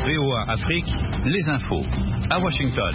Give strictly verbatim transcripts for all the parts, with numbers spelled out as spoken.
V O A Afrique, les infos. À Washington.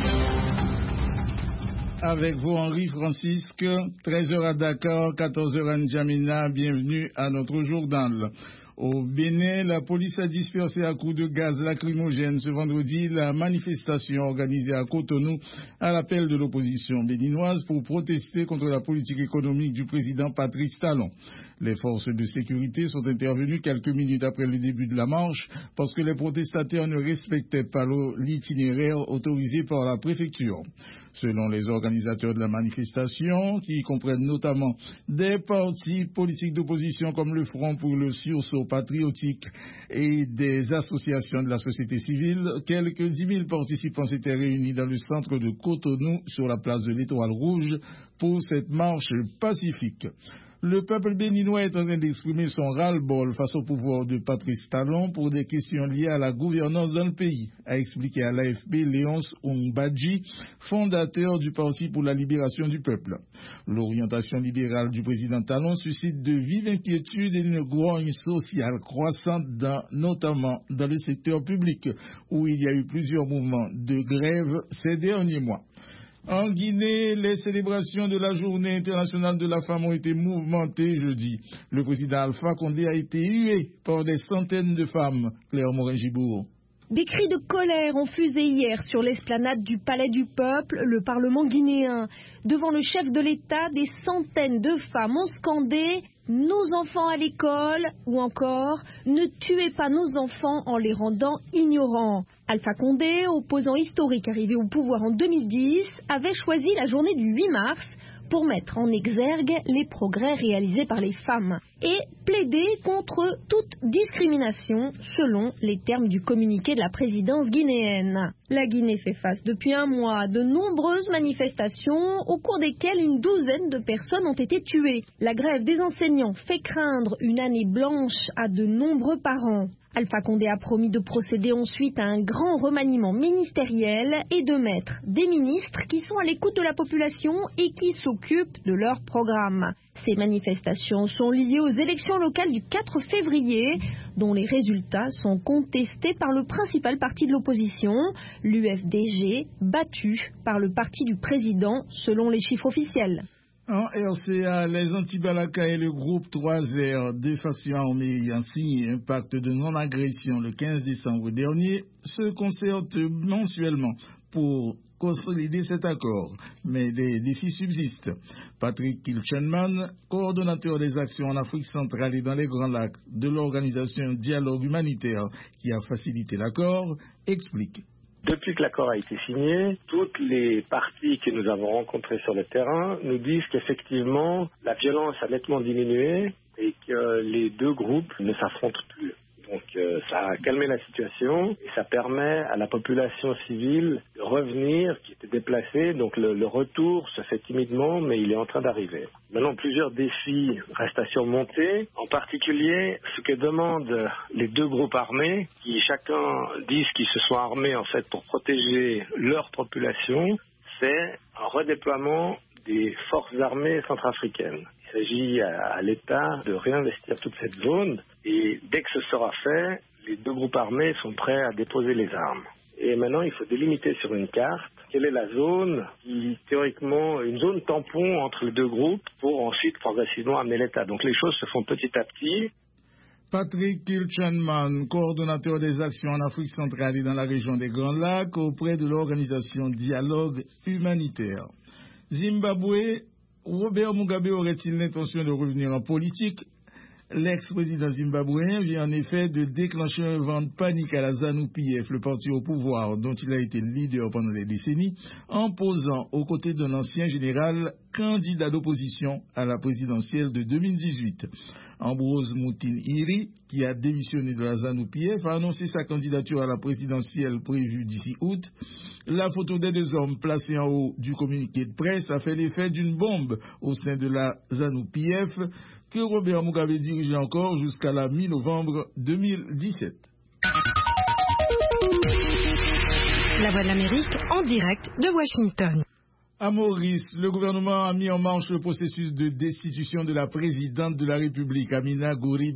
Avec vous, Henri Francisque, treize heures à Dakar, quatorze heures à N'Djamena. Bienvenue à notre journal. Au Bénin, la police a dispersé à coups de gaz lacrymogène ce vendredi la manifestation organisée à Cotonou à l'appel de l'opposition béninoise pour protester contre la politique économique du président Patrice Talon. Les forces de sécurité sont intervenues quelques minutes après le début de la marche parce que les protestataires ne respectaient pas l'itinéraire autorisé par la préfecture. Selon les organisateurs de la manifestation, qui comprennent notamment des partis politiques d'opposition comme le Front pour le sursaut patriotique et des associations de la société civile, quelques dix mille participants s'étaient réunis dans le centre de Cotonou sur la place de l'Étoile Rouge pour cette marche pacifique. Le peuple béninois est en train d'exprimer son ras-le-bol face au pouvoir de Patrice Talon pour des questions liées à la gouvernance dans le pays, a expliqué à l'A F P Léonce Ongbadji, fondateur du Parti pour la libération du peuple. L'orientation libérale du président Talon suscite de vives inquiétudes et une grogne sociale croissante, dans, notamment dans le secteur public, où il y a eu plusieurs mouvements de grève ces derniers mois. En Guinée, les célébrations de la Journée internationale de la femme ont été mouvementées jeudi. Le président Alpha Condé a été hué par des centaines de femmes. Claire Morin-Gibourg. Des cris de colère ont fusé hier sur l'esplanade du Palais du Peuple, le Parlement guinéen. Devant le chef de l'État, des centaines de femmes ont scandé « Nos enfants à l'école » ou encore « Ne tuez pas nos enfants en les rendant ignorants ». Alpha Condé, opposant historique arrivé au pouvoir en deux mille dix, avait choisi la journée du huit mars pour mettre en exergue les progrès réalisés par les femmes et plaider contre toute discrimination selon les termes du communiqué de la présidence guinéenne. La Guinée fait face depuis un mois à de nombreuses manifestations au cours desquelles une douzaine de personnes ont été tuées. La grève des enseignants fait craindre une année blanche à de nombreux parents. Alpha Condé a promis de procéder ensuite à un grand remaniement ministériel et de mettre des ministres qui sont à l'écoute de la population et qui s'occupent de leur programme. Ces manifestations sont liées aux élections locales du quatre février, dont les résultats sont contestés par le principal parti de l'opposition, l'U F D G, battu par le parti du président selon les chiffres officiels. En R C A, les anti-Balaka et le groupe trois R, deux factions armées ayant signé un pacte de non-agression le quinze décembre dernier, se concertent mensuellement pour consolider cet accord. Mais des défis subsistent. Patrick Kilchenman, coordonnateur des actions en Afrique centrale et dans les Grands Lacs de l'organisation Dialogue Humanitaire qui a facilité l'accord, explique. Depuis que l'accord a été signé, toutes les parties que nous avons rencontrées sur le terrain nous disent qu'effectivement, la violence a nettement diminué et que les deux groupes ne s'affrontent plus. Donc euh, ça a calmé la situation et ça permet à la population civile de revenir, qui était déplacée. Donc le, le retour se fait timidement, mais il est en train d'arriver. Maintenant, plusieurs défis restent à surmonter, en particulier ce que demandent les deux groupes armés, qui chacun disent qu'ils se sont armés en fait pour protéger leur population, c'est un redéploiement des forces armées centrafricaines. Il s'agit à, à l'État de réinvestir toute cette zone et dès que ce sera fait, les deux groupes armés sont prêts à déposer les armes. Et maintenant, il faut délimiter sur une carte quelle est la zone qui, théoriquement, une zone tampon entre les deux groupes pour ensuite progressivement amener l'État. Donc les choses se font petit à petit. Patrick Kilchenman, coordonnateur des actions en Afrique centrale et dans la région des Grands Lacs auprès de l'organisation Dialogue Humanitaire. Zimbabwe, Robert Mugabe aurait-il l'intention de revenir en politique? L'ex-président zimbabwéen vient en effet de déclencher un vent de panique à la ZANU-P F, le parti au pouvoir dont il a été le leader pendant des décennies, en posant aux côtés d'un ancien général candidat d'opposition à la présidentielle de deux mille dix-huit. Ambrose Moutin-Iri, qui a démissionné de la ZANU-P F, a annoncé sa candidature à la présidentielle prévue d'ici août. La photo des deux hommes placés en haut du communiqué de presse a fait l'effet d'une bombe au sein de la ZANU-P F que Robert Mugabe dirigeait encore jusqu'à la mi-novembre deux mille dix-sept. La Voix de l'Amérique en direct de Washington. À Maurice, le gouvernement a mis en marche le processus de destitution de la présidente de la République, Amina Gourib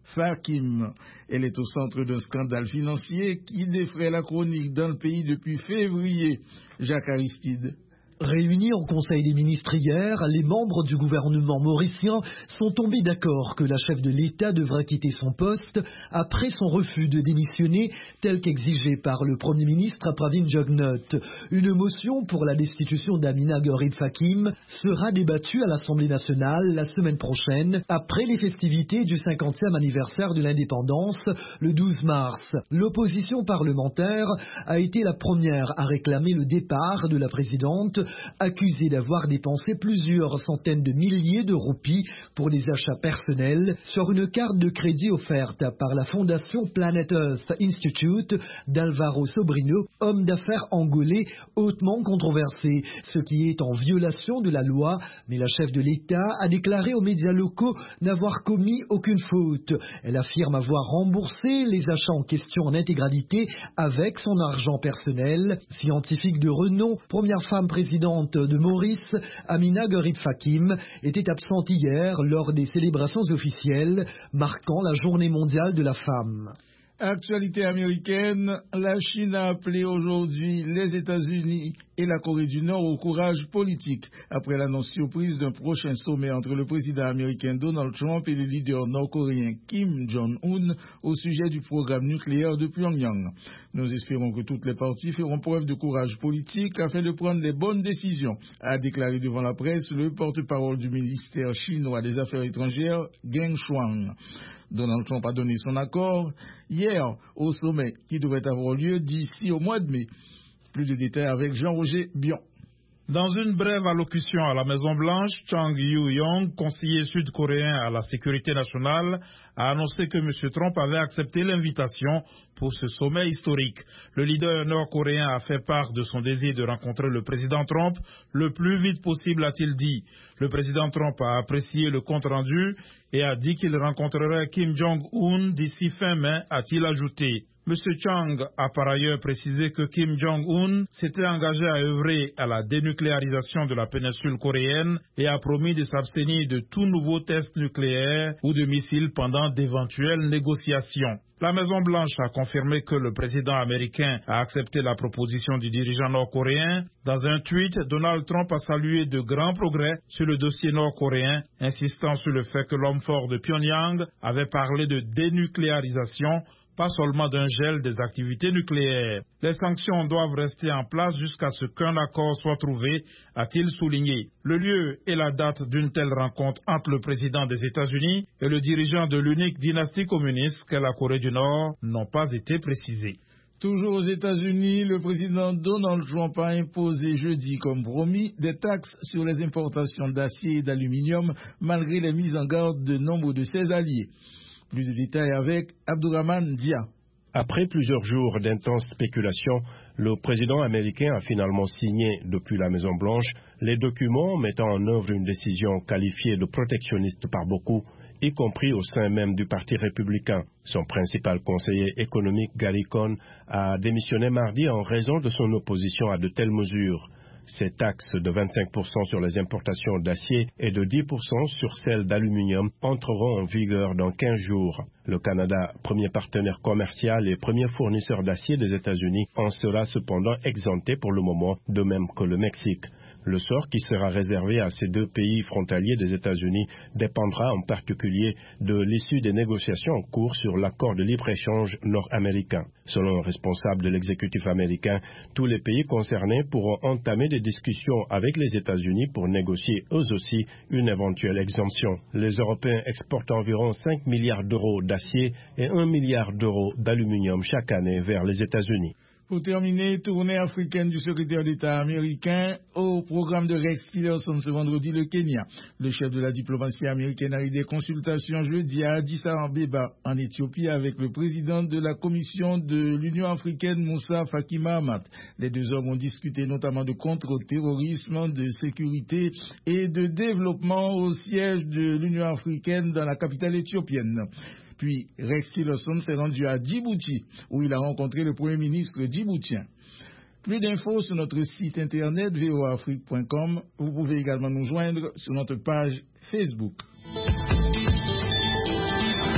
Fakim. Elle est au centre d'un scandale financier qui défraie la chronique dans le pays depuis février. Jacques Aristide. Réunis en Conseil des ministres hier, les membres du gouvernement mauricien sont tombés d'accord que la chef de l'État devra quitter son poste après son refus de démissionner tel qu'exigé par le Premier ministre Pravin Jugnauth. Une motion pour la destitution d'Amina Gurib Fakim sera débattue à l'Assemblée nationale la semaine prochaine après les festivités du cinquantième anniversaire de l'indépendance le douze mars. L'opposition parlementaire a été la première à réclamer le départ de la présidente, accusé d'avoir dépensé plusieurs centaines de milliers de roupies pour des achats personnels sur une carte de crédit offerte par la fondation Planet Earth Institute d'Alvaro Sobrino, homme d'affaires angolais hautement controversé, ce qui est en violation de la loi, mais la chef de l'État a déclaré aux médias locaux n'avoir commis aucune faute. Elle affirme avoir remboursé les achats en question en intégralité avec son argent personnel. Scientifique de renom, première femme présidente de Maurice, Amina Gurib Fakim était absente hier lors des célébrations officielles marquant la Journée mondiale de la femme. Actualité américaine, la Chine a appelé aujourd'hui les États-Unis et la Corée du Nord au courage politique après l'annonce surprise d'un prochain sommet entre le président américain Donald Trump et le leader nord-coréen Kim Jong-un au sujet du programme nucléaire de Pyongyang. Nous espérons que toutes les parties feront preuve de courage politique afin de prendre les bonnes décisions, a déclaré devant la presse le porte-parole du ministère chinois des Affaires étrangères, Geng Shuang. Donald Trump a donné son accord hier au sommet qui devrait avoir lieu d'ici au mois de mai. Plus de détails avec Jean-Roger Bion. Dans une brève allocution à la Maison-Blanche, Chang Yu-yong, conseiller sud-coréen à la sécurité nationale, a annoncé que M. Trump avait accepté l'invitation pour ce sommet historique. Le leader nord-coréen a fait part de son désir de rencontrer le président Trump le plus vite possible, a-t-il dit. Le président Trump a apprécié le compte-rendu et a dit qu'il rencontrerait Kim Jong-un d'ici fin mai, a-t-il ajouté. M. Chang a par ailleurs précisé que Kim Jong-un s'était engagé à œuvrer à la dénucléarisation de la péninsule coréenne et a promis de s'abstenir de tout nouveau test nucléaire ou de missiles pendant d'éventuelles négociations. La Maison-Blanche a confirmé que le président américain a accepté la proposition du dirigeant nord-coréen. Dans un tweet, Donald Trump a salué de grands progrès sur le dossier nord-coréen, insistant sur le fait que l'homme fort de Pyongyang avait parlé de dénucléarisation, pas seulement d'un gel des activités nucléaires. Les sanctions doivent rester en place jusqu'à ce qu'un accord soit trouvé, a-t-il souligné. Le lieu et la date d'une telle rencontre entre le président des États-Unis et le dirigeant de l'unique dynastie communiste qu'est la Corée du Nord n'ont pas été précisés. Toujours aux États-Unis, le président Donald Trump a imposé jeudi, comme promis, des taxes sur les importations d'acier et d'aluminium, malgré les mises en garde de nombre de ses alliés. Plus de détails avec Abdourahmane Dia. Après plusieurs jours d'intenses spéculations, le président américain a finalement signé depuis la Maison-Blanche les documents mettant en œuvre une décision qualifiée de protectionniste par beaucoup, y compris au sein même du Parti républicain. Son principal conseiller économique, Gary Cohn, a démissionné mardi en raison de son opposition à de telles mesures. Ces taxes de vingt-cinq pour cent sur les importations d'acier et de dix pour cent sur celles d'aluminium entreront en vigueur dans quinze jours. Le Canada, premier partenaire commercial et premier fournisseur d'acier des États-Unis, en sera cependant exempté pour le moment, de même que le Mexique. Le sort qui sera réservé à ces deux pays frontaliers des États-Unis dépendra en particulier de l'issue des négociations en cours sur l'accord de libre-échange nord-américain. Selon un responsable de l'exécutif américain, tous les pays concernés pourront entamer des discussions avec les États-Unis pour négocier eux aussi une éventuelle exemption. Les Européens exportent environ cinq milliards d'euros d'acier et un milliard d'euros d'aluminium chaque année vers les États-Unis. Pour terminer, tournée africaine du secrétaire d'État américain au programme de Rex Tillerson ce vendredi, le Kenya. Le chef de la diplomatie américaine a eu des consultations jeudi à Addis Abeba, en Éthiopie, avec le président de la commission de l'Union africaine, Moussa Faki Mahamat. Les deux hommes ont discuté notamment de contre-terrorisme, de sécurité et de développement au siège de l'Union africaine dans la capitale éthiopienne. Puis Rex Tillerson s'est rendu à Djibouti, où il a rencontré le Premier ministre djiboutien. Plus d'infos sur notre site internet v o a afrique point com. Vous pouvez également nous joindre sur notre page Facebook.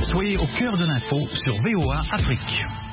Soyez au cœur de l'info sur V O A Afrique.